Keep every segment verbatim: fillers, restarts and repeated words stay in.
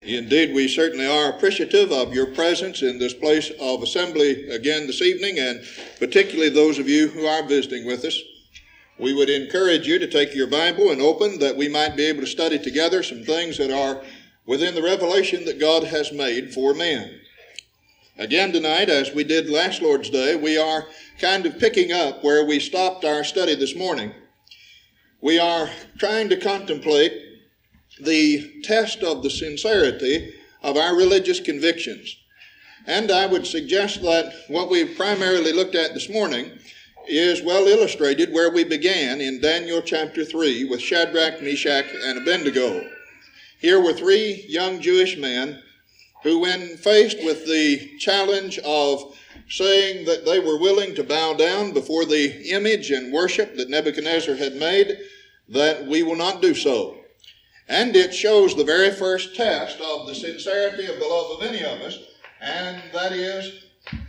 Indeed, we certainly are appreciative of your presence in this place of assembly again this evening, and particularly those of you who are visiting with us. We would encourage you to take your Bible and open that we might be able to study together some things that are within the revelation that God has made for men. Again tonight, as we did last Lord's Day, we are kind of picking up where we stopped our study this morning. We are trying to contemplate the test of the sincerity of our religious convictions. And I would suggest that what we primarily looked at this morning is well illustrated where we began in Daniel chapter three with Shadrach, Meshach, and Abednego. Here were three young Jewish men who, when faced with the challenge of saying that they were willing to bow down before the image and worship that Nebuchadnezzar had made, that we will not do so. And it shows the very first test of the sincerity of the love of any of us, and that is,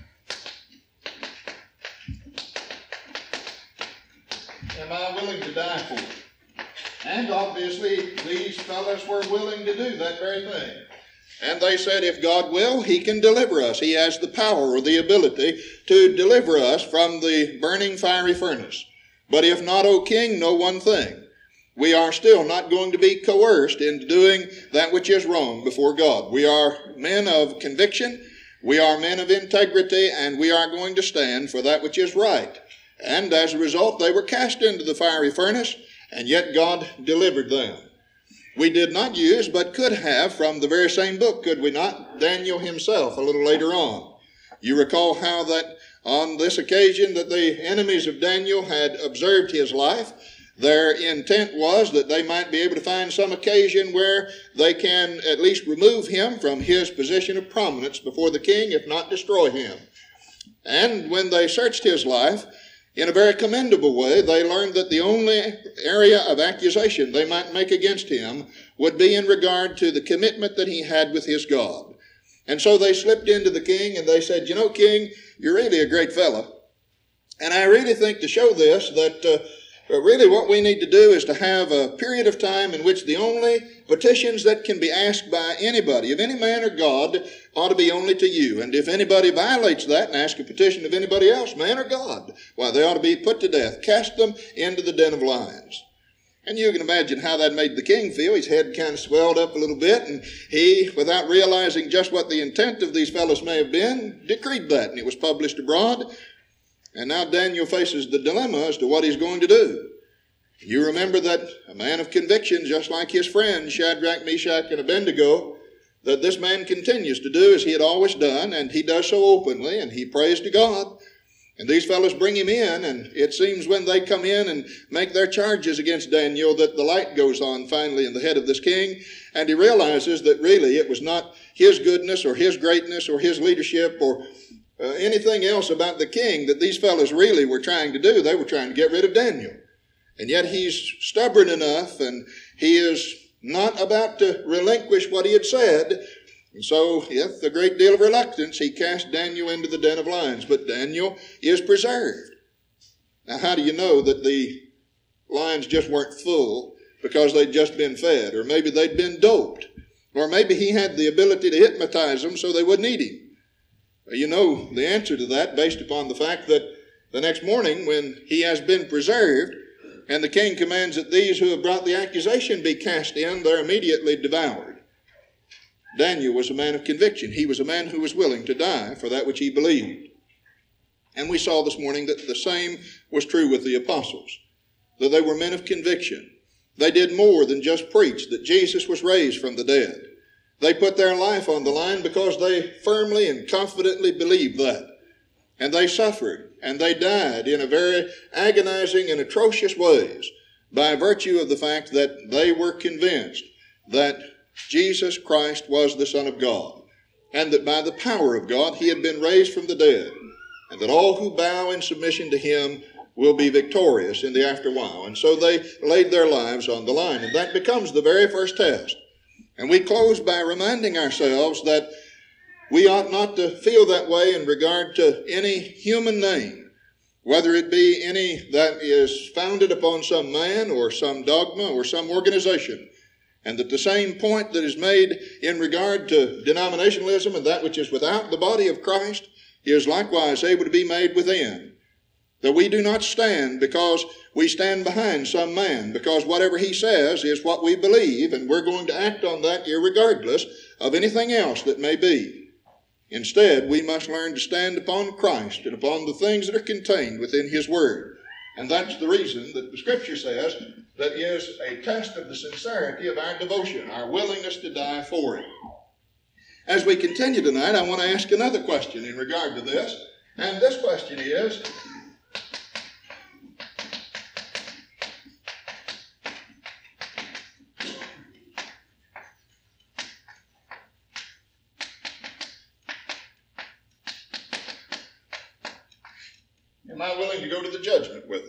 am I willing to die for it? And obviously, these fellows were willing to do that very thing. And they said, if God will, He can deliver us. He has the power or the ability to deliver us from the burning fiery furnace. But if not, O King, know one thing. We are still not going to be coerced into doing that which is wrong before God. We are men of conviction, we are men of integrity, and we are going to stand for that which is right. And as a result, they were cast into the fiery furnace, and yet God delivered them. We did not use, but could have, from the very same book, could we not? Daniel himself, a little later on. You recall how that on this occasion that the enemies of Daniel had observed his life. Their intent was that they might be able to find some occasion where they can at least remove him from his position of prominence before the king, if not destroy him. And when they searched his life, in a very commendable way, they learned that the only area of accusation they might make against him would be in regard to the commitment that he had with his God. And so they slipped into the king and they said, you know, king, you're really a great fellow. And I really think to show this that uh, But really what we need to do is to have a period of time in which the only petitions that can be asked by anybody, of any man or God, ought to be only to you. And if anybody violates that and asks a petition of anybody else, man or God, why, they ought to be put to death. Cast them into the den of lions. And you can imagine how that made the king feel. His head kind of swelled up a little bit, and he, without realizing just what the intent of these fellows may have been, decreed that, and it was published abroad. And now Daniel faces the dilemma as to what he's going to do. You remember that a man of conviction, just like his friends, Shadrach, Meshach, and Abednego, that this man continues to do as he had always done, and he does so openly, and he prays to God. And these fellows bring him in, and it seems when they come in and make their charges against Daniel that the light goes on finally in the head of this king, and he realizes that really it was not his goodness or his greatness or his leadership or Uh, anything else about the king that these fellows really were trying to do. They were trying to get rid of Daniel. And yet he's stubborn enough, and he is not about to relinquish what he had said. And so, with a great deal of reluctance, he cast Daniel into the den of lions. But Daniel is preserved. Now, how do you know that the lions just weren't full because they'd just been fed? Or maybe they'd been doped. Or maybe he had the ability to hypnotize them so they wouldn't eat him. You know the answer to that based upon the fact that the next morning when he has been preserved and the king commands that these who have brought the accusation be cast in, they're immediately devoured. Daniel was a man of conviction. He was a man who was willing to die for that which he believed. And we saw this morning that the same was true with the apostles, that they were men of conviction. They did more than just preach that Jesus was raised from the dead. They put their life on the line because they firmly and confidently believed that. And they suffered and they died in a very agonizing and atrocious ways by virtue of the fact that they were convinced that Jesus Christ was the Son of God, and that by the power of God he had been raised from the dead, and that all who bow in submission to him will be victorious in the afterwhile. And so they laid their lives on the line, and that becomes the very first test. And we close by reminding ourselves that we ought not to feel that way in regard to any human name, whether it be any that is founded upon some man or some dogma or some organization. and that the same point that is made in regard to denominationalism and that which is without the body of Christ is likewise able to be made within. That we do not stand because we stand behind some man, because whatever he says is what we believe, and we're going to act on that irregardless of anything else that may be. Instead, we must learn to stand upon Christ and upon the things that are contained within his word. And that's the reason that the Scripture says that is a test of the sincerity of our devotion, our willingness to die for it. As we continue tonight, I want to ask another question in regard to this. And this question is, am I willing to go to the judgment with it?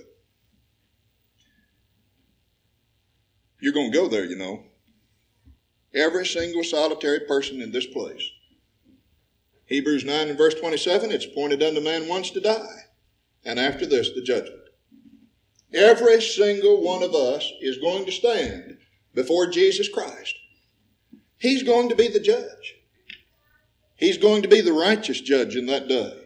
You're going to go there, you know. Every single solitary person in this place. Hebrews nine and verse twenty-seven, it's appointed unto man once to die, and after this the judgment. Every single one of us is going to stand before Jesus Christ. He's going to be the judge. He's going to be the righteous judge in that day.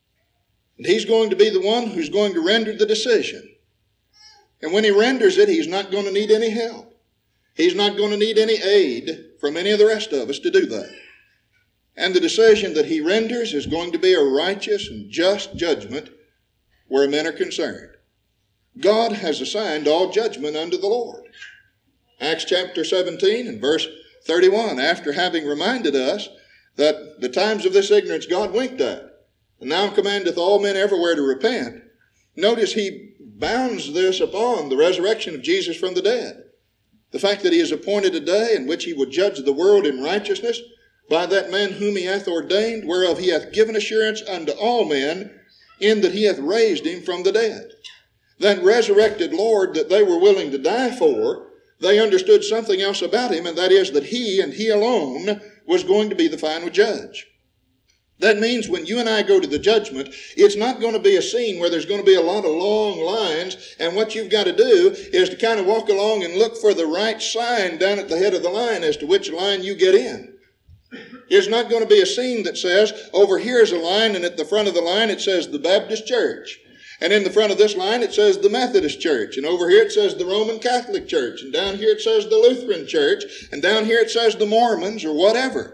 And he's going to be the one who's going to render the decision. And when he renders it, he's not going to need any help. He's not going to need any aid from any of the rest of us to do that. And the decision that he renders is going to be a righteous and just judgment where men are concerned. God has assigned all judgment unto the Lord. Acts chapter seventeen and verse thirty-one, after having reminded us that the times of this ignorance God winked at, and now commandeth all men everywhere to repent, notice he bounds this upon the resurrection of Jesus from the dead. The fact that he has appointed a day in which he will judge the world in righteousness by that man whom he hath ordained, whereof he hath given assurance unto all men, in that he hath raised him from the dead. That resurrected Lord that they were willing to die for, they understood something else about him, and that is that he and he alone was going to be the final judge. That means when you and I go to the judgment, it's not going to be a scene where there's going to be a lot of long lines, and what you've got to do is to kind of walk along and look for the right sign down at the head of the line as to which line you get in. It's not going to be a scene that says, over here is a line, and at the front of the line it says the Baptist Church. And in the front of this line it says the Methodist Church, and over here it says the Roman Catholic Church, and down here it says the Lutheran Church, and down here it says the Mormons, or whatever.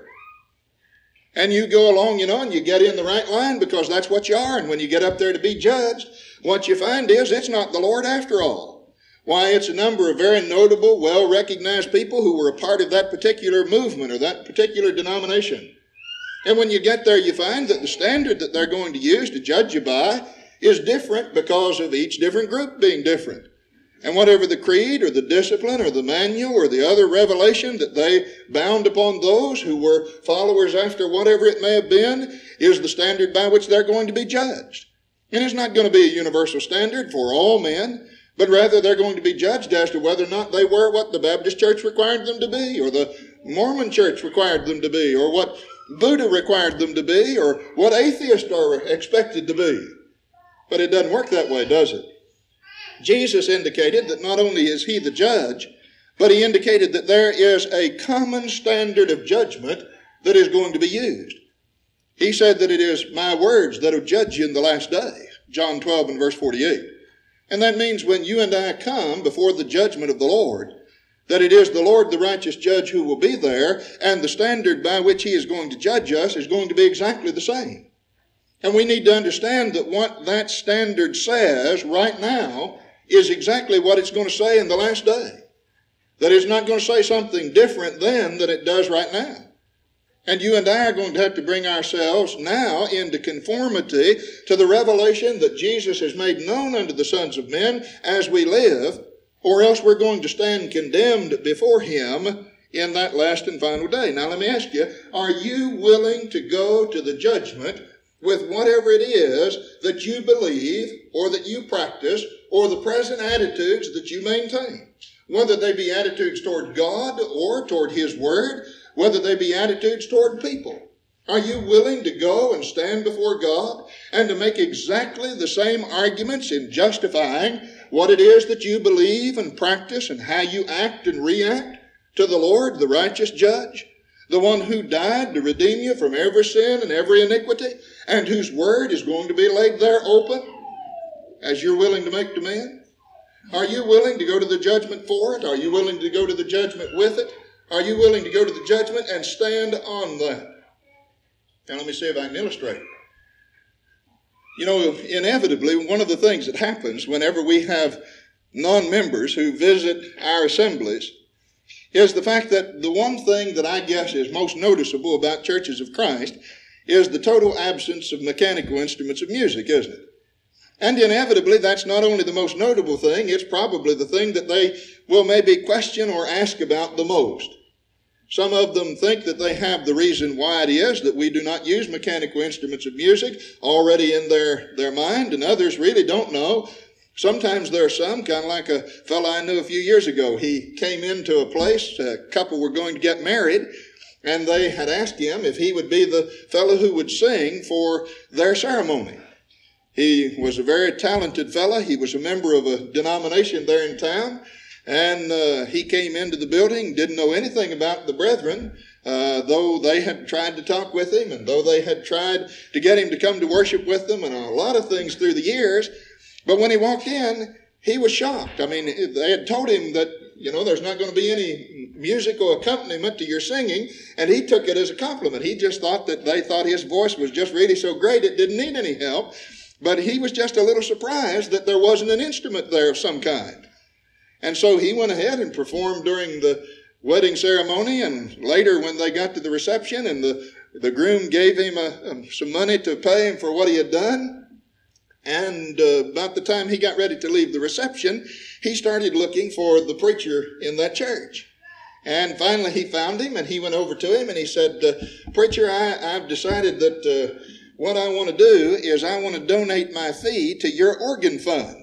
And you go along, you know, and you get in the right line because that's what you are. And when you get up there to be judged, what you find is it's not the Lord after all. Why, it's a number of very notable, well-recognized people who were a part of that particular movement or that particular denomination. And when you get there, you find that the standard that they're going to use to judge you by is different because of each different group being different. And whatever the creed or the discipline or the manual or the other revelation that they bound upon those who were followers after whatever it may have been is the standard by which they're going to be judged. And it's not going to be a universal standard for all men, but rather they're going to be judged as to whether or not they were what the Baptist Church required them to be, or the Mormon Church required them to be, or what Buddha required them to be, or what atheists are expected to be. But it doesn't work that way, does it? Jesus indicated that not only is he the judge, but he indicated that there is a common standard of judgment that is going to be used. He said that it is my words that will judge you in the last day, John twelve and verse forty-eight. And that means when you and I come before the judgment of the Lord, that it is the Lord, the righteous judge, who will be there, and the standard by which he is going to judge us is going to be exactly the same. And we need to understand that what that standard says right now is exactly what it's going to say in the last day. That it's not going to say something different then than it does right now. And you and I are going to have to bring ourselves now into conformity to the revelation that Jesus has made known unto the sons of men as we live, or else we're going to stand condemned before him in that last and final day. Now let me ask you, are you willing to go to the judgment with whatever it is that you believe or that you practice or the present attitudes that you maintain? Whether they be attitudes toward God or toward his word, whether they be attitudes toward people. Are you willing to go and stand before God and to make exactly the same arguments in justifying what it is that you believe and practice and how you act and react? to the Lord, the righteous judge, the one who died to redeem you from every sin and every iniquity, and whose word is going to be laid there open as you're willing to make demand? Are you willing to go to the judgment for it? Are you willing to go to the judgment with it? Are you willing to go to the judgment and stand on that? Now let me see if I can illustrate. You know, inevitably, one of the things that happens whenever we have non-members who visit our assemblies is the fact that the one thing that I guess is most noticeable about churches of Christ is the total absence of mechanical instruments of music, isn't it? And inevitably, that's not only the most notable thing, it's probably the thing that they will maybe question or ask about the most. Some of them think that they have the reason why it is that we do not use mechanical instruments of music already in their, their mind, and others really don't know. Sometimes there are some, kind of like a fellow I knew a few years ago. He came into a place, a couple were going to get married, and they had asked him if he would be the fellow who would sing for their ceremony. He was a very talented fellow. He was a member of a denomination there in town. And uh, he came into the building, didn't know anything about the brethren, uh, though they had tried to talk with him, and though they had tried to get him to come to worship with them, and a lot of things through the years. But when he walked in, he was shocked. I mean, they had told him that, you know, there's not going to be any musical accompaniment to your singing, and he took it as a compliment. He just thought that they thought his voice was just really so great it didn't need any help. But he was just a little surprised that there wasn't an instrument there of some kind. And so he went ahead and performed during the wedding ceremony, and later when they got to the reception and the, the groom gave him a, um, some money to pay him for what he had done, and uh, about the time he got ready to leave the reception, he started looking for the preacher in that church. And finally he found him, and he went over to him and he said, uh, Preacher, I, I've decided that uh, what I want to do is I want to donate my fee to your organ fund.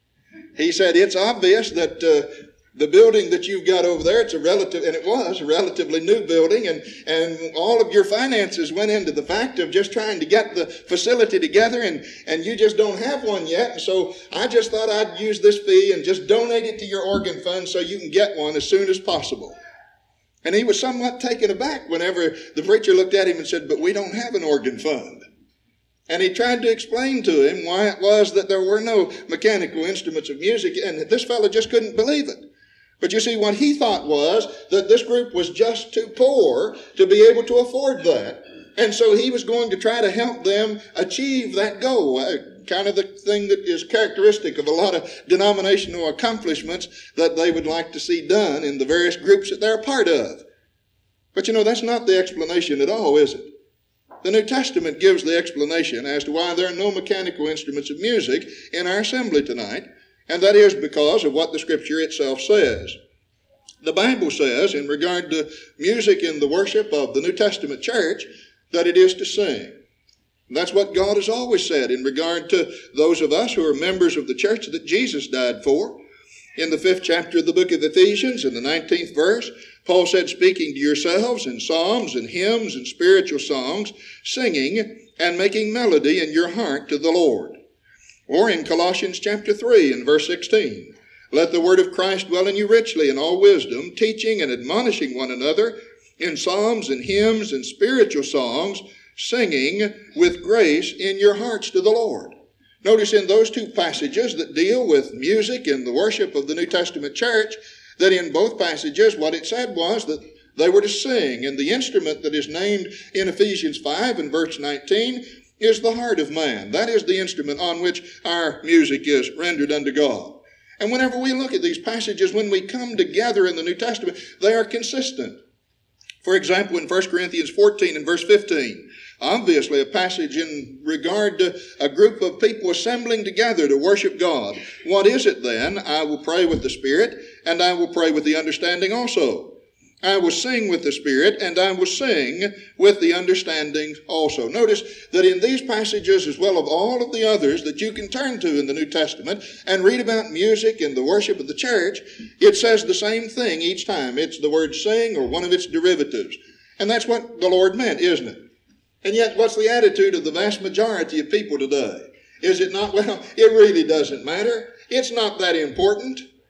He said, it's obvious that uh, the building that you've got over there, it's a relative, and it was a relatively new building, and, and all of your finances went into the fact of just trying to get the facility together, and, and you just don't have one yet. And so I just thought I'd use this fee and just donate it to your organ fund so you can get one as soon as possible. And he was somewhat taken aback whenever the preacher looked at him and said, but we don't have an organ fund. And he tried to explain to him why it was that there were no mechanical instruments of music, and this fellow just couldn't believe it. But you see, what he thought was that this group was just too poor to be able to afford that. And so he was going to try to help them achieve that goal, uh, kind of the thing that is characteristic of a lot of denominational accomplishments that they would like to see done in the various groups that they're a part of. But you know, that's not the explanation at all, is it? The New Testament gives the explanation as to why there are no mechanical instruments of music in our assembly tonight, and that is because of what the Scripture itself says. The Bible says, in regard to music in the worship of the New Testament church, that it is to sing. And that's what God has always said in regard to those of us who are members of the church that Jesus died for. In the fifth chapter of the book of Ephesians, in the nineteenth verse, Paul said, speaking to yourselves in psalms and hymns and spiritual songs, singing and making melody in your heart to the Lord. Or in Colossians chapter three and verse sixteen, let the word of Christ dwell in you richly in all wisdom, teaching and admonishing one another in psalms and hymns and spiritual songs, singing with grace in your hearts to the Lord. Notice in those two passages that deal with music in the worship of the New Testament church, that in both passages what it said was that they were to sing. And the instrument that is named in Ephesians five and verse nineteen is the heart of man. That is the instrument on which our music is rendered unto God. And whenever we look at these passages, when we come together in the New Testament, they are consistent. For example, in First Corinthians fourteen and verse fifteen, obviously a passage in regard to a group of people assembling together to worship God. What is it then? I will pray with the Spirit, and I will pray with the understanding also. I will sing with the Spirit, and I will sing with the understanding also. Notice that in these passages, as well as all of the others that you can turn to in the New Testament and read about music and the worship of the church, it says the same thing each time. It's the word sing or one of its derivatives. And that's what the Lord meant, isn't it? And yet, what's the attitude of the vast majority of people today? Is it not, well, it really doesn't matter. It's not that important.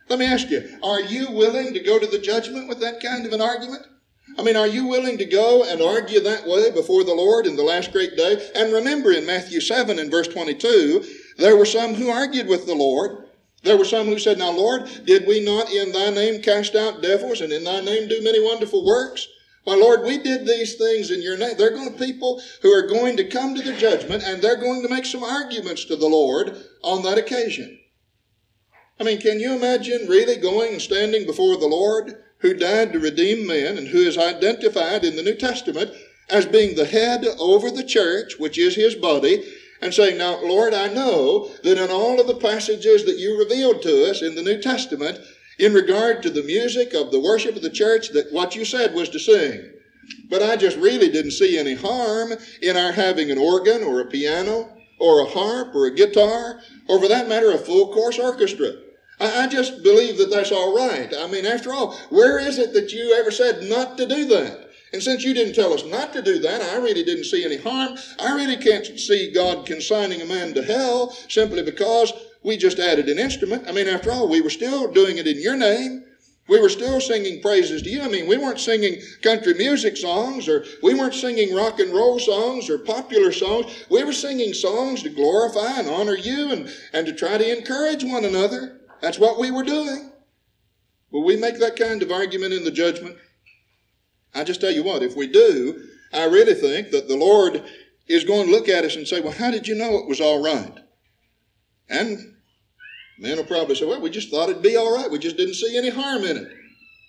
Let me ask you, are you willing to go to the judgment with that kind of an argument? I mean, are you willing to go and argue that way before the Lord in the last great day? And remember in Matthew seven and verse twenty-two, there were some who argued with the Lord. There were some who said, now Lord, did we not in thy name cast out devils and in thy name do many wonderful works? Why, Lord, we did these things in your name. There are going to be people who are going to come to the judgment, and they're going to make some arguments to the Lord on that occasion. I mean, can you imagine really going and standing before the Lord who died to redeem men and who is identified in the New Testament as being the head over the church, which is his body, and saying, now, Lord, I know that in all of the passages that you revealed to us in the New Testament, in regard to the music of the worship of the church, that what you said was to sing. But I just really didn't see any harm in our having an organ or a piano or a harp or a guitar, or for that matter, a full course orchestra. I, I just believe that that's all right. I mean, after all, where is it that you ever said not to do that? And since you didn't tell us not to do that, I really didn't see any harm. I really can't see God consigning a man to hell simply because we just added an instrument. I mean, after all, we were still doing it in your name. We were still singing praises to you. I mean, we weren't singing country music songs, or we weren't singing rock and roll songs or popular songs. We were singing songs to glorify and honor you and, and to try to encourage one another. That's what we were doing. Will we make that kind of argument in the judgment? I just tell you what, if we do, I really think that the Lord is going to look at us and say, well, how did you know it was all right? And men will probably say, well, we just thought it'd be all right. We just didn't see any harm in it.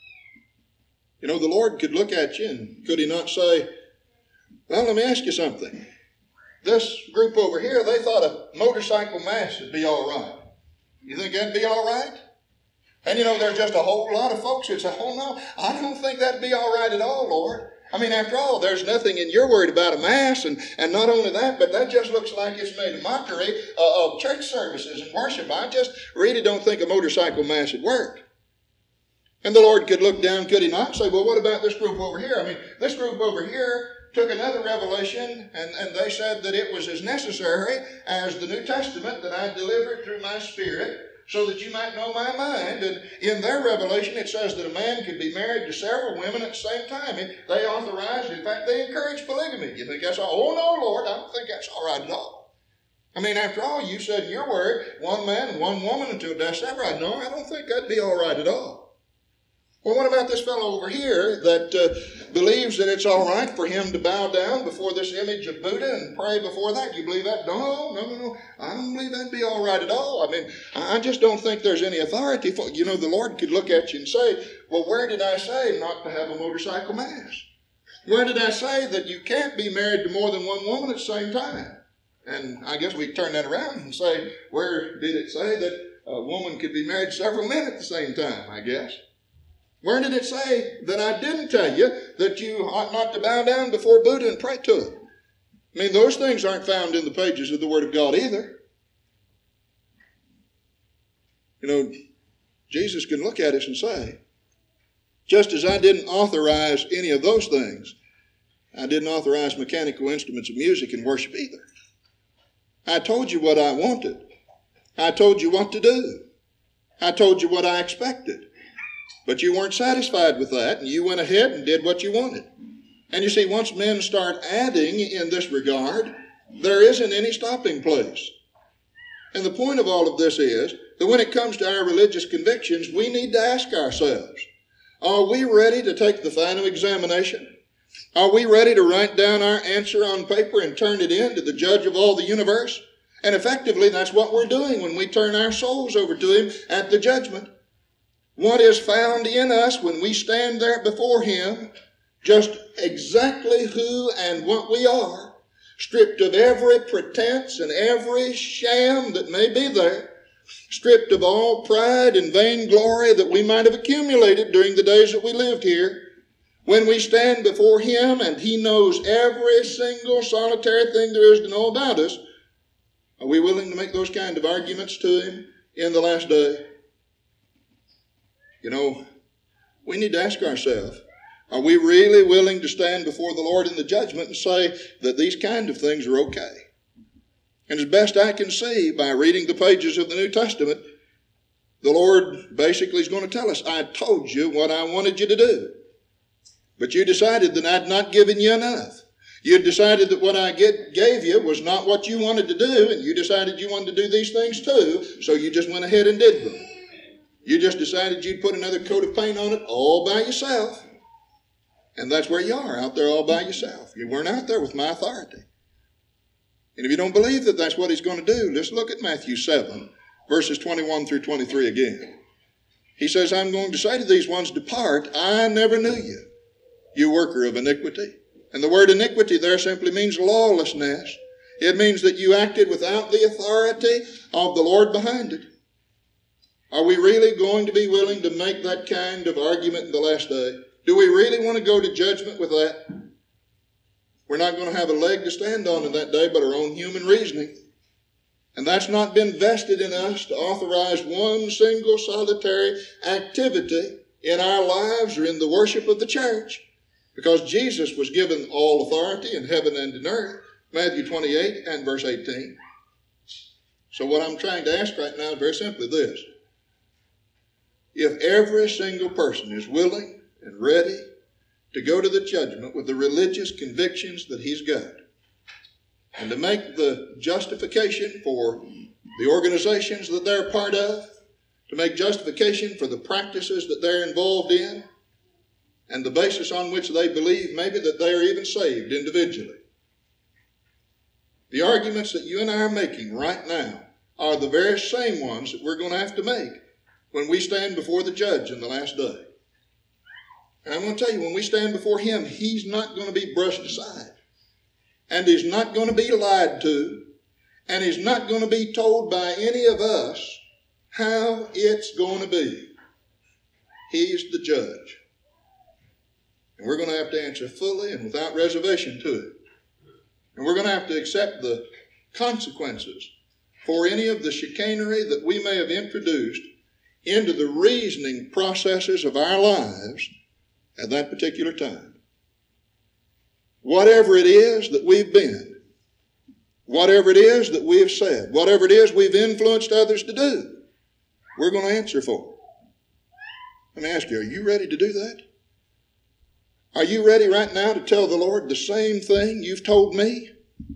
You know, the Lord could look at you and could he not say, well, let me ask you something. This group over here, they thought a motorcycle mass would be all right. You think that'd be all right? And you know, there's just a whole lot of folks that say, oh no, I don't think that'd be all right at all, Lord. I mean, after all, there's nothing in your word about a mass, and, and not only that, but that just looks like it's made a mockery uh, of church services and worship. I just really don't think a motorcycle mass would work. And the Lord could look down, could he not, and say, well, what about this group over here? I mean, this group over here took another revelation, and, and they said that it was as necessary as the New Testament that I delivered through my Spirit, so that you might know my mind. And in their revelation, it says that a man could be married to several women at the same time. And they authorized, in fact, they encouraged polygamy. You think that's all? Oh, no, Lord, I don't think that's all right at all. I mean, after all, you said in your word, one man and one woman until death separate. No, I don't think that'd be all right at all. Well, what about this fellow over here that uh, believes that it's all right for him to bow down before this image of Buddha and pray before that? You believe that? No, no, no, no. I don't believe that'd be all right at all. I mean, I just don't think there's any authority for, you know, the Lord could look at you and say, well, where did I say not to have a motorcycle mass? Where did I say that you can't be married to more than one woman at the same time? And I guess we turn that around and say, where did it say that a woman could be married to several men at the same time, I guess? Where did it say that I didn't tell you that you ought not to bow down before Buddha and pray to him? I mean, those things aren't found in the pages of the Word of God either. You know, Jesus can look at us and say, just as I didn't authorize any of those things, I didn't authorize mechanical instruments of music and worship either. I told you what I wanted. I told you what to do. I told you what I expected. But you weren't satisfied with that, and you went ahead and did what you wanted. And you see, once men start adding in this regard, there isn't any stopping place. And the point of all of this is that when it comes to our religious convictions, we need to ask ourselves, are we ready to take the final examination? Are we ready to write down our answer on paper and turn it in to the judge of all the universe? And effectively, that's what we're doing when we turn our souls over to him at the judgment. What is found in us when we stand there before him, just exactly who and what we are, stripped of every pretense and every sham that may be there, stripped of all pride and vainglory that we might have accumulated during the days that we lived here. When we stand before him and he knows every single solitary thing there is to know about us, are we willing to make those kind of arguments to him in the last day? You know, we need to ask ourselves, are we really willing to stand before the Lord in the judgment and say that these kind of things are okay? And as best I can see by reading the pages of the New Testament, the Lord basically is going to tell us, I told you what I wanted you to do. But you decided that I'd not given you enough. You decided that what I get, gave you was not what you wanted to do, and you decided you wanted to do these things too, so you just went ahead and did them. You just decided you'd put another coat of paint on it all by yourself. And that's where you are, out there all by yourself. You weren't out there with my authority. And if you don't believe that that's what he's going to do, let's look at Matthew seven, verses twenty-one through twenty-three again. He says, I'm going to say to these ones, depart, I never knew you, you worker of iniquity. And the word iniquity there simply means lawlessness. It means that you acted without the authority of the Lord behind it. Are we really going to be willing to make that kind of argument in the last day? Do we really want to go to judgment with that? We're not going to have a leg to stand on in that day but our own human reasoning. And that's not been vested in us to authorize one single solitary activity in our lives or in the worship of the church. Because Jesus was given all authority in heaven and in earth. Matthew twenty-eight and verse eighteen. So what I'm trying to ask right now is very simply this. If every single person is willing and ready to go to the judgment with the religious convictions that he's got, and to make the justification for the organizations that they're part of, to make justification for the practices that they're involved in, and the basis on which they believe maybe that they are even saved individually. The arguments that you and I are making right now are the very same ones that we're going to have to make when we stand before the judge in the last day. And I'm going to tell you, when we stand before him, he's not going to be brushed aside. And he's not going to be lied to. And he's not going to be told by any of us how it's going to be. He's the judge. And we're going to have to answer fully and without reservation to it. And we're going to have to accept the consequences for any of the chicanery that we may have introduced into the reasoning processes of our lives at that particular time. Whatever it is that we've been, whatever it is that we have said, whatever it is we've influenced others to do, we're going to answer for. Let me ask you, are you ready to do that? Are you ready right now to tell the Lord the same thing you've told me?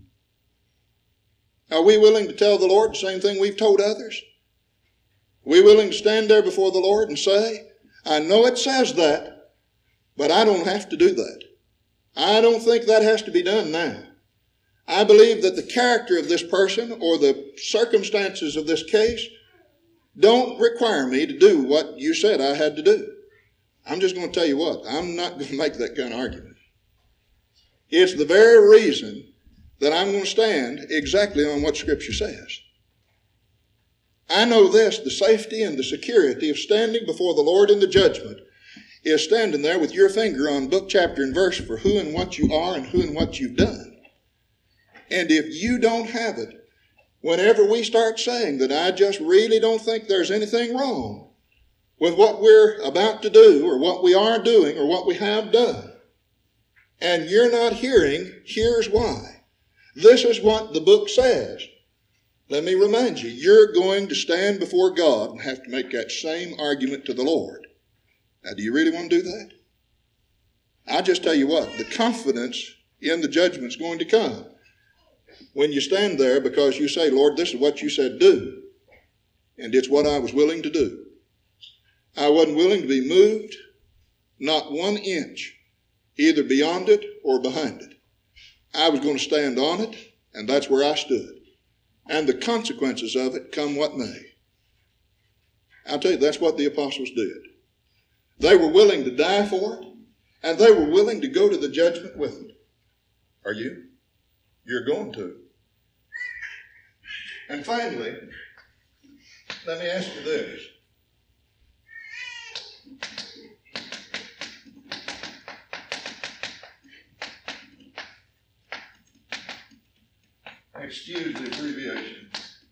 Are we willing to tell the Lord the same thing we've told others? Are we willing to stand there before the Lord and say, I know it says that, but I don't have to do that. I don't think that has to be done now. I believe that the character of this person or the circumstances of this case don't require me to do what you said I had to do. I'm just going to tell you what, I'm not going to make that kind of argument. It's the very reason that I'm going to stand exactly on what Scripture says. I know this, the safety and the security of standing before the Lord in the judgment is standing there with your finger on book, chapter, and verse for who and what you are and who and what you've done. And if you don't have it, whenever we start saying that I just really don't think there's anything wrong with what we're about to do or what we are doing or what we have done, and you're not hearing, here's why. This is what the book says. Let me remind you, you're going to stand before God and have to make that same argument to the Lord. Now, do you really want to do that? I'll just tell you what, the confidence in the judgment's going to come when you stand there because you say, Lord, this is what you said do, and it's what I was willing to do. I wasn't willing to be moved, not one inch, either beyond it or behind it. I was going to stand on it, and that's where I stood. And the consequences of it come what may. I'll tell you, that's what the apostles did. They were willing to die for it, and they were willing to go to the judgment with it. Are you? You're going to. And finally, let me ask you this. Excuse the abbreviation.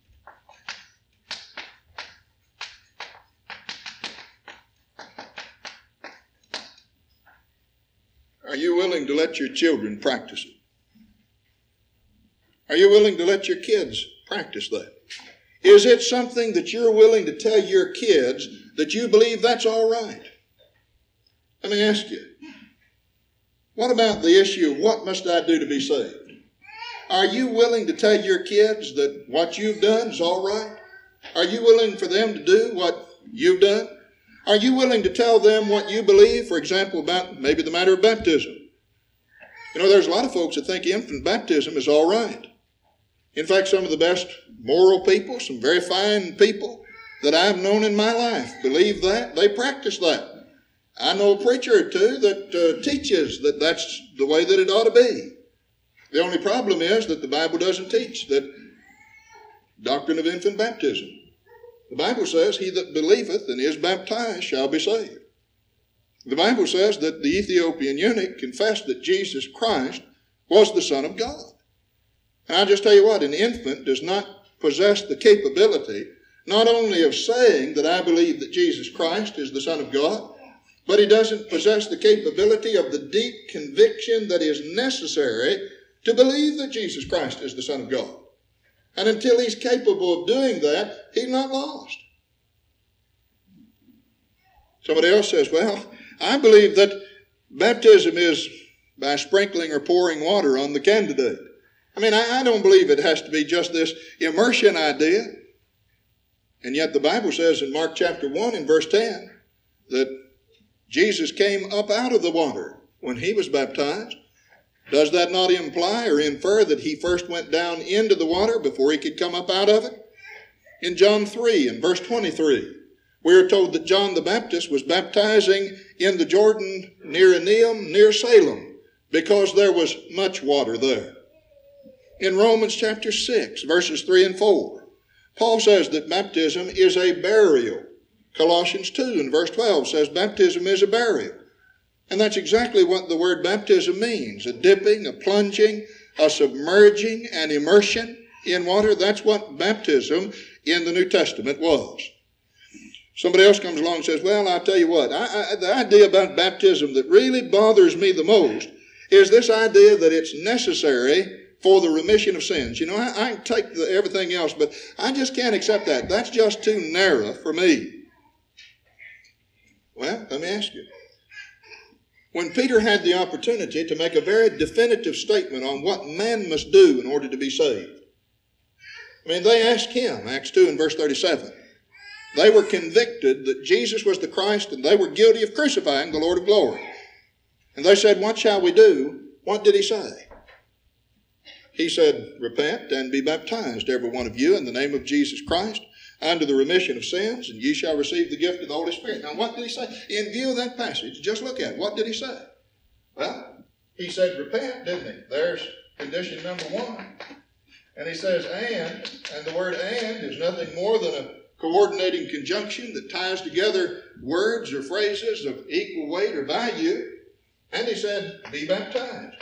Are you willing to let your children practice it? Are you willing to let your kids practice that? Is it something that you're willing to tell your kids that you believe that's all right? Let me ask you, what about the issue of what must I do to be saved? Are you willing to tell your kids that what you've done is all right? Are you willing for them to do what you've done? Are you willing to tell them what you believe, for example, about maybe the matter of baptism? You know, there's a lot of folks that think infant baptism is all right. In fact, some of the best moral people, some very fine people that I've known in my life believe that. They practice that. I know a preacher or two that uh, teaches that that's the way that it ought to be. The only problem is that the Bible doesn't teach that doctrine of infant baptism. The Bible says, he that believeth and is baptized shall be saved. The Bible says that the Ethiopian eunuch confessed that Jesus Christ was the Son of God. And I'll just tell you what, an infant does not possess the capability not only of saying that I believe that Jesus Christ is the Son of God, but he doesn't possess the capability of the deep conviction that is necessary to believe that Jesus Christ is the Son of God. And until he's capable of doing that, he's not lost. Somebody else says, well, I believe that baptism is by sprinkling or pouring water on the candidate. I mean, I, I don't believe it has to be just this immersion idea. And yet the Bible says in Mark chapter one and verse ten that Jesus came up out of the water when he was baptized. Does that not imply or infer that he first went down into the water before he could come up out of it? In John three and verse twenty-three, we are told that John the Baptist was baptizing in the Jordan near Aeneum, near Salem, because there was much water there. In Romans chapter six, verses three and four, Paul says that baptism is a burial. Colossians two and verse twelve says baptism is a burial. And that's exactly what the word baptism means. A dipping, a plunging, a submerging, an immersion in water. That's what baptism in the New Testament was. Somebody else comes along and says, well, I'll tell you what, I, I, the idea about baptism that really bothers me the most is this idea that it's necessary for the remission of sins. You know, I, I can take the, everything else, but I just can't accept that. That's just too narrow for me. Well, let me ask you. When Peter had the opportunity to make a very definitive statement on what man must do in order to be saved, I mean, they asked him, Acts two and verse thirty-seven. They were convicted that Jesus was the Christ and they were guilty of crucifying the Lord of glory. And they said, what shall we do? What did he say? He said, repent and be baptized, every one of you, in the name of Jesus Christ, unto the remission of sins, and ye shall receive the gift of the Holy Spirit. Now, what did he say? In view of that passage, just look at it. What did he say? Well, he said repent, didn't he? There's condition number one. And he says and, and the word and is nothing more than a coordinating conjunction that ties together words or phrases of equal weight or value. And he said, be baptized.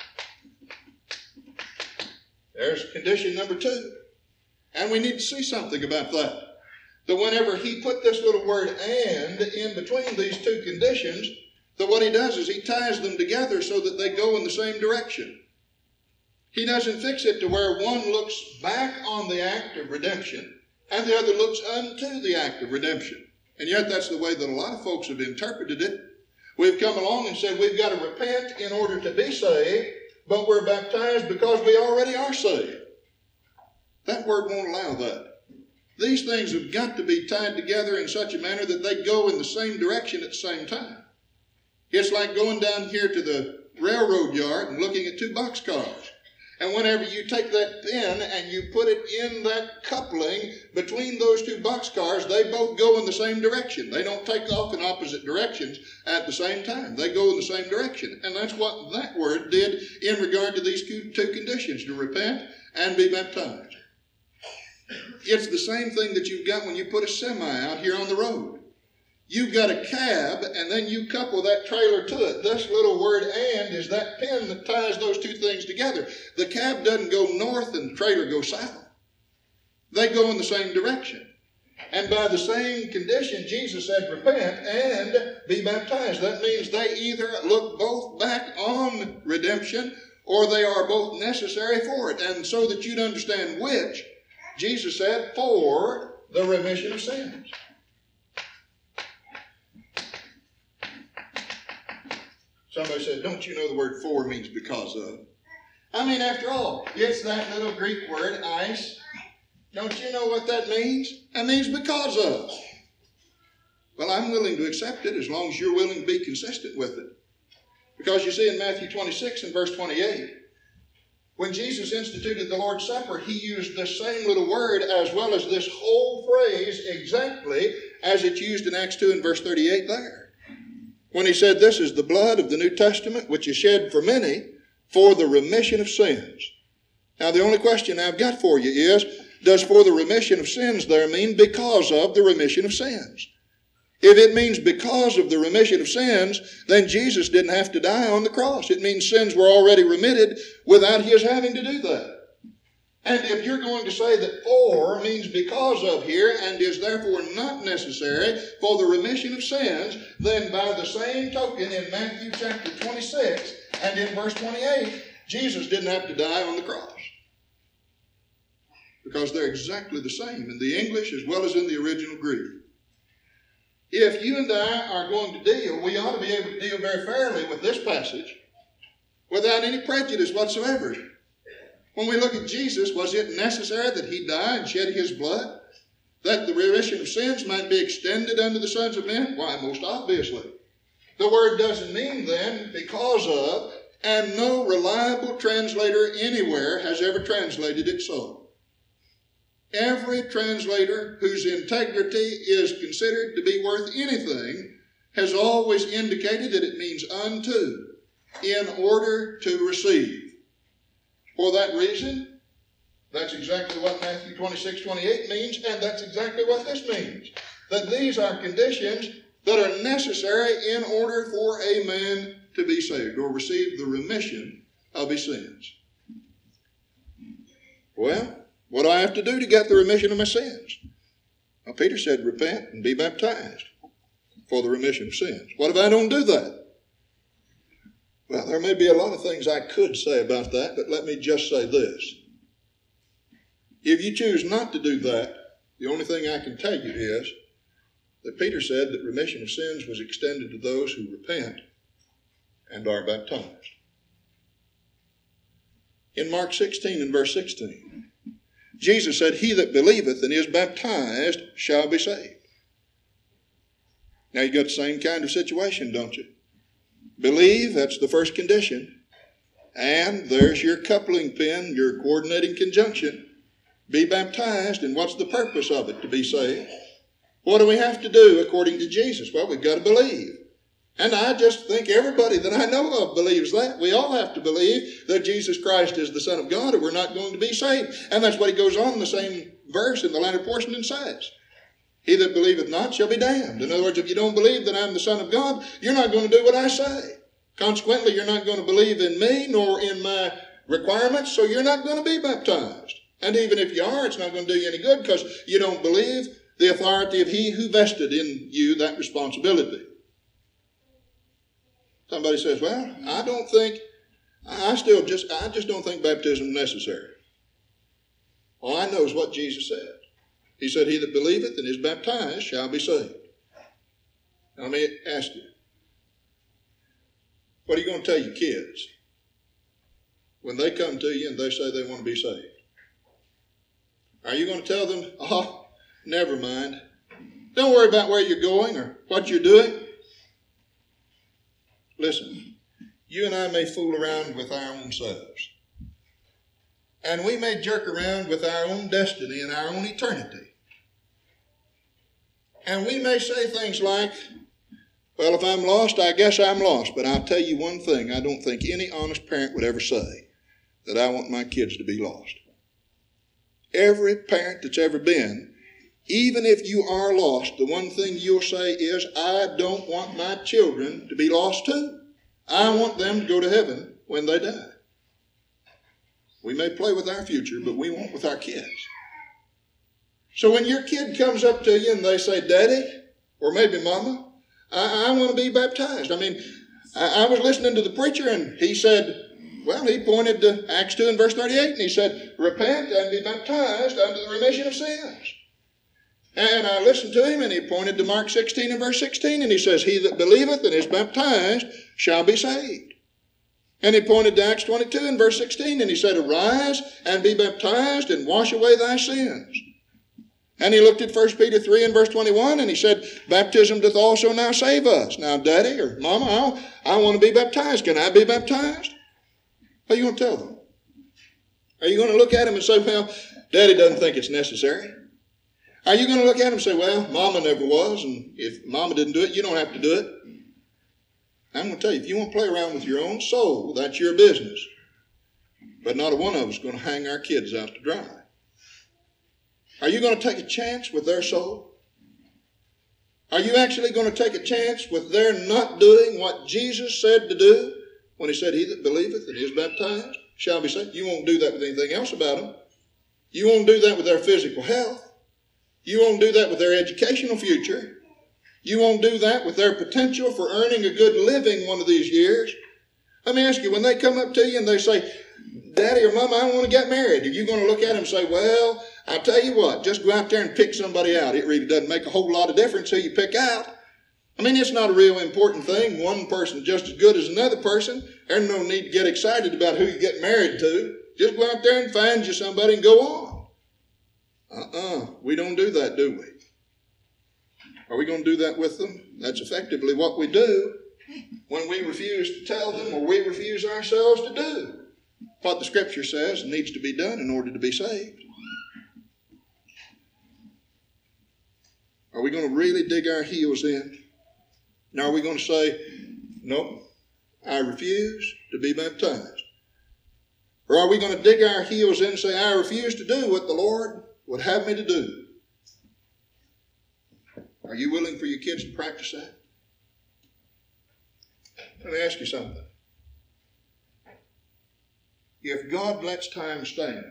There's condition number two. And we need to see something about that. That whenever he put this little word and in between these two conditions, that what he does is he ties them together so that they go in the same direction. He doesn't fix it to where one looks back on the act of redemption and the other looks unto the act of redemption. And yet that's the way that a lot of folks have interpreted it. We've come along and said we've got to repent in order to be saved, but we're baptized because we already are saved. That word won't allow that. These things have got to be tied together in such a manner that they go in the same direction at the same time. It's like going down here to the railroad yard and looking at two boxcars. And whenever you take that pin and you put it in that coupling between those two boxcars, they both go in the same direction. They don't take off in opposite directions at the same time. They go in the same direction. And that's what that word did in regard to these two conditions, to repent and be baptized. It's the same thing that you've got when you put a semi out here on the road. You've got a cab, and then you couple that trailer to it. This little word and is that pin that ties those two things together. The cab doesn't go north and the trailer goes south. They go in the same direction. And by the same condition, Jesus said, repent and be baptized. That means they either look both back on redemption or they are both necessary for it. And so that you'd understand which, Jesus said, for the remission of sins. Somebody said, don't you know the word for means because of? I mean, after all, it's that little Greek word, eis. Don't you know what that means? That means because of. Well, I'm willing to accept it as long as you're willing to be consistent with it. Because you see in Matthew twenty-six and verse twenty-eight, when Jesus instituted the Lord's Supper, he used this same little word as well as this whole phrase exactly as it's used in Acts two and verse thirty-eight there. When he said, this is the blood of the New Testament, which is shed for many for the remission of sins. Now, the only question I've got for you is, does for the remission of sins there mean because of the remission of sins? If it means because of the remission of sins, then Jesus didn't have to die on the cross. It means sins were already remitted without his having to do that. And if you're going to say that for means because of here and is therefore not necessary for the remission of sins, then by the same token in Matthew chapter twenty-six and in verse twenty-eight, Jesus didn't have to die on the cross. Because they're exactly the same in the English as well as in the original Greek. If you and I are going to deal, we ought to be able to deal very fairly with this passage without any prejudice whatsoever. When we look at Jesus, was it necessary that he die and shed his blood? That the remission of sins might be extended unto the sons of men? Why, most obviously. The word doesn't mean then because of, and no reliable translator anywhere has ever translated it so. Every translator whose integrity is considered to be worth anything has always indicated that it means unto, in order to receive. For that reason, that's exactly what Matthew twenty-six twenty-eight means, and that's exactly what this means. That these are conditions that are necessary in order for a man to be saved or receive the remission of his sins. Well, what do I have to do to get the remission of my sins? Well, Peter said, repent and be baptized for the remission of sins. What if I don't do that? Well, there may be a lot of things I could say about that, but let me just say this. If you choose not to do that, the only thing I can tell you is that Peter said that remission of sins was extended to those who repent and are baptized. In Mark sixteen and verse sixteen, Jesus said, he that believeth and is baptized shall be saved. Now you got the same kind of situation, don't you? Believe, that's the first condition. And there's your coupling pin, your coordinating conjunction. Be baptized, and what's the purpose of it? To be saved. What do we have to do according to Jesus? Well, we've got to believe. And I just think everybody that I know of believes that. We all have to believe that Jesus Christ is the Son of God, or we're not going to be saved. And that's what he goes on in the same verse in the latter portion and says. He that believeth not shall be damned. In other words, if you don't believe that I'm the Son of God, you're not going to do what I say. Consequently, you're not going to believe in me nor in my requirements, so you're not going to be baptized. And even if you are, it's not going to do you any good because you don't believe the authority of he who vested in you that responsibility. Somebody says, well, I don't think, I still just, I just don't think baptism is necessary. All I know is what Jesus said. He said, he that believeth and is baptized shall be saved. Now, let me ask you, what are you going to tell your kids when they come to you and they say they want to be saved? Are you going to tell them, oh, never mind. Don't worry about where you're going or what you're doing. Listen, you and I may fool around with our own selves. And we may jerk around with our own destiny and our own eternity. And we may say things like, well, if I'm lost, I guess I'm lost. But I'll tell you one thing, I don't think any honest parent would ever say that I want my kids to be lost. Every parent that's ever been, even if you are lost, the one thing you'll say is, I don't want my children to be lost too. I want them to go to heaven when they die. We may play with our future, but we won't with our kids. So when your kid comes up to you and they say, Daddy, or maybe Mama, I, I want to be baptized. I mean, I, I was listening to the preacher and he said, Well, he pointed to Acts two and verse thirty-eight, and he said, repent and be baptized unto the remission of sins. And I listened to him, and he pointed to Mark sixteen and verse sixteen, and he says, he that believeth and is baptized shall be saved. And he pointed to Acts twenty-two and verse sixteen, and he said, arise and be baptized and wash away thy sins. And he looked at First Peter three and verse twenty-one, and he said, baptism doth also now save us. Now, Daddy or Mama, I, I want to be baptized. Can I be baptized? What are you going to tell them? Are you going to look at them and say, well, Daddy doesn't think it's necessary? Are you going to look at them and say, well, Mama never was, and if Mama didn't do it, you don't have to do it? I'm going to tell you, if you want to play around with your own soul, that's your business. But not a one of us is going to hang our kids out to dry. Are you going to take a chance with their soul? Are you actually going to take a chance with their not doing what Jesus said to do when he said, he that believeth and is baptized shall be saved? You won't do that with anything else about them. You won't do that with their physical health. You won't do that with their educational future. You won't do that with their potential for earning a good living one of these years. Let me ask you, when they come up to you and they say, Daddy or Mama, I want to get married, are you going to look at them and say, well, I'll tell you what, just go out there and pick somebody out. It really doesn't make a whole lot of difference who you pick out. I mean, it's not a real important thing. One person just as good as another person. There's no need to get excited about who you get married to. Just go out there and find you somebody and go on. Uh-uh. We don't do that, do we? Are we going to do that with them? That's effectively what we do when we refuse to tell them or we refuse ourselves to do what the Scripture says needs to be done in order to be saved. Are we going to really dig our heels in? Now, are we going to say, no, I refuse to be baptized? Or are we going to dig our heels in and say, I refuse to do what the Lord would have me to do? Are you willing for your kids to practice that? Let me ask you something. If God lets time stand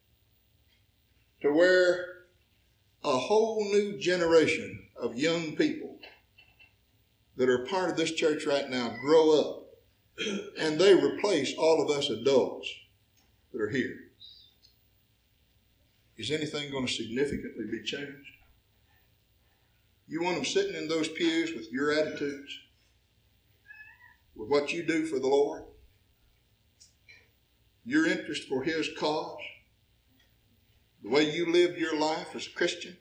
to where a whole new generation of young people that are part of this church right now grow up and they replace all of us adults that are here, is anything going to significantly be changed? You want them sitting in those pews with your attitudes, with what you do for the Lord, your interest for His cause, the way you live your life as a Christian?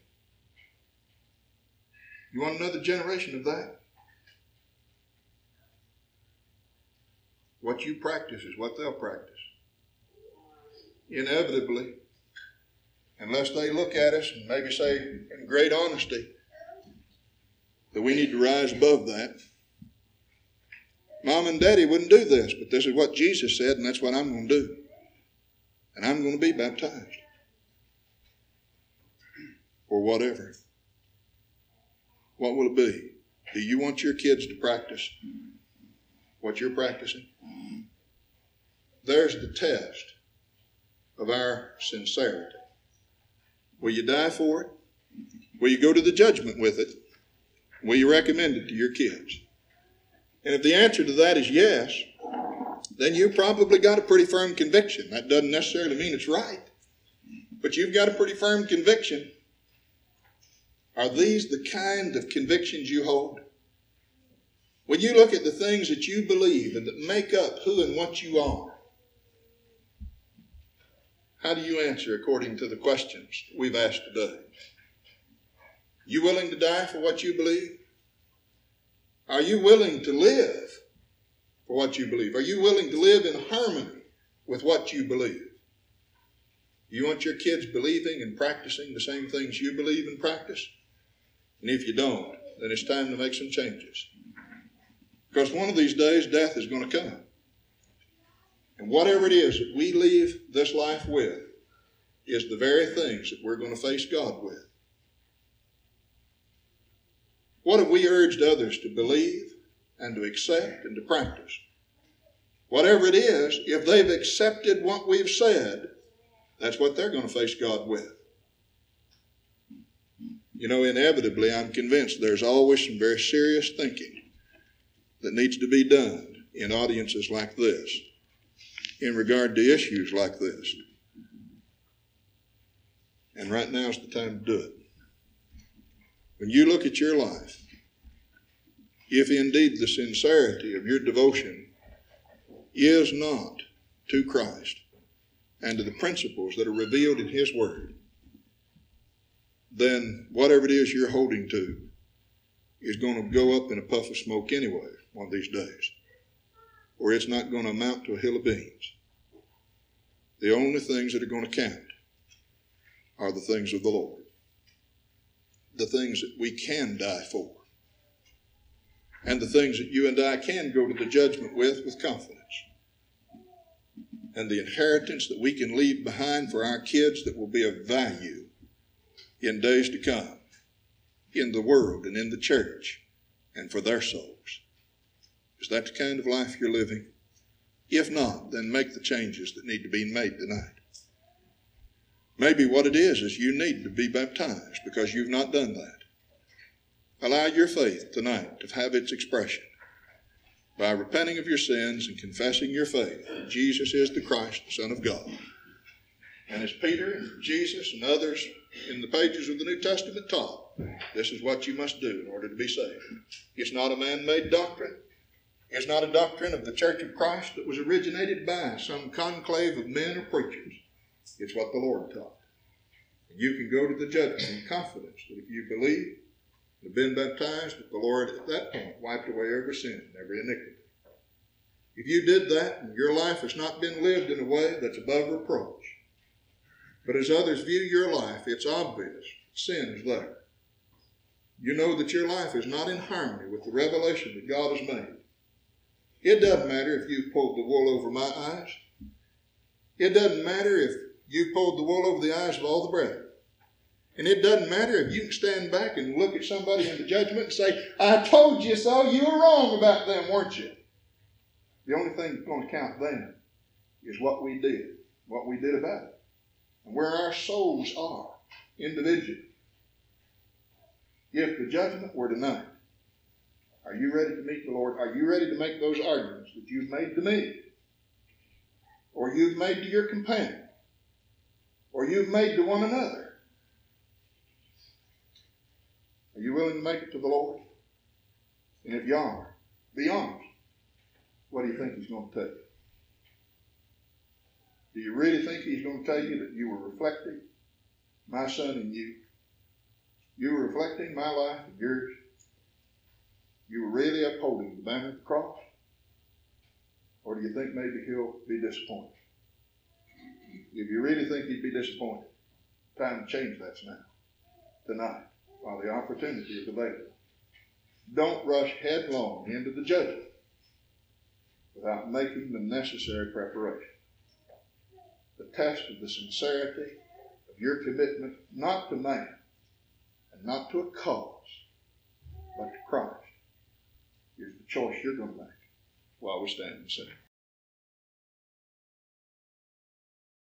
You want another generation of that? What you practice is what they'll practice. Inevitably, unless they look at us and maybe say in great honesty that we need to rise above that. Mom and Daddy wouldn't do this, but this is what Jesus said, and that's what I'm going to do. And I'm going to be baptized. Or whatever. What will it be? Do you want your kids to practice what you're practicing? There's the test of our sincerity. Will you die for it? Will you go to the judgment with it? Will you recommend it to your kids? And if the answer to that is yes, then you probably got a pretty firm conviction. That doesn't necessarily mean it's right, but you've got a pretty firm conviction. Are these the kind of convictions you hold? When you look at the things that you believe and that make up who and what you are, how do you answer according to the questions we've asked today? You willing to die for what you believe? Are you willing to live for what you believe? Are you willing to live in harmony with what you believe? You want your kids believing and practicing the same things you believe and practice? And if you don't, then it's time to make some changes. Because one of these days, death is going to come. And whatever it is that we leave this life with is the very things that we're going to face God with. What have we urged others to believe and to accept and to practice? Whatever it is, if they've accepted what we've said, that's what they're going to face God with. You know, inevitably, I'm convinced there's always some very serious thinking that needs to be done in audiences like this. in regard to issues like this. And right now is the time to do it. When you look at your life, if indeed the sincerity of your devotion is not to Christ and to the principles that are revealed in His Word, then whatever it is you're holding to is going to go up in a puff of smoke anyway one of these days, or it's not going to amount to a hill of beans. The only things that are going to count are the things of the Lord, the things that we can die for, and the things that you and I can go to the judgment with with confidence, and the inheritance that we can leave behind for our kids that will be of value in days to come, in the world and in the church, and for their souls. Is that the kind of life you're living? If not, then make the changes that need to be made tonight. Maybe what it is is you need to be baptized because you've not done that. Allow your faith tonight to have its expression by repenting of your sins and confessing your faith that Jesus is the Christ, the Son of God. And as Peter and Jesus and others in the pages of the New Testament taught, this is what you must do in order to be saved. It's not a man-made doctrine. It's not a doctrine of the Church of Christ that was originated by some conclave of men or preachers. It's what the Lord taught. And you can go to the judgment in confidence that if you believe and have been baptized, that the Lord at that point wiped away every sin and every iniquity. If you did that and your life has not been lived in a way that's above reproach, but as others view your life, it's obvious sin is there. You know that your life is not in harmony with the revelation that God has made. It doesn't matter if you pulled the wool over my eyes. It doesn't matter if you pulled the wool over the eyes of all the brethren. And it doesn't matter if you can stand back and look at somebody in the judgment and say, I told you so, you were wrong about them, weren't you? The only thing that's going to count then is what we did, what we did about it, and where our souls are individually. If the judgment were tonight, are you ready to meet the Lord? Are you ready to make those arguments that you've made to me, or you've made to your companion, or you've made to one another? Are you willing to make it to the Lord? And if you are, be honest. What do you think He's going to tell you? Do you really think He's going to tell you that you were reflecting my Son in you? You were reflecting my life and yours? You were really upholding the banner of the cross? Or do you think maybe He'll be disappointed? If you really think He'd be disappointed, time to change that now, tonight, while the opportunity is available. Don't rush headlong into the judgment without making the necessary preparation. The test of the sincerity of your commitment, not to man and not to a cause, but to Christ, is the choice you're going to make while we stand and sing.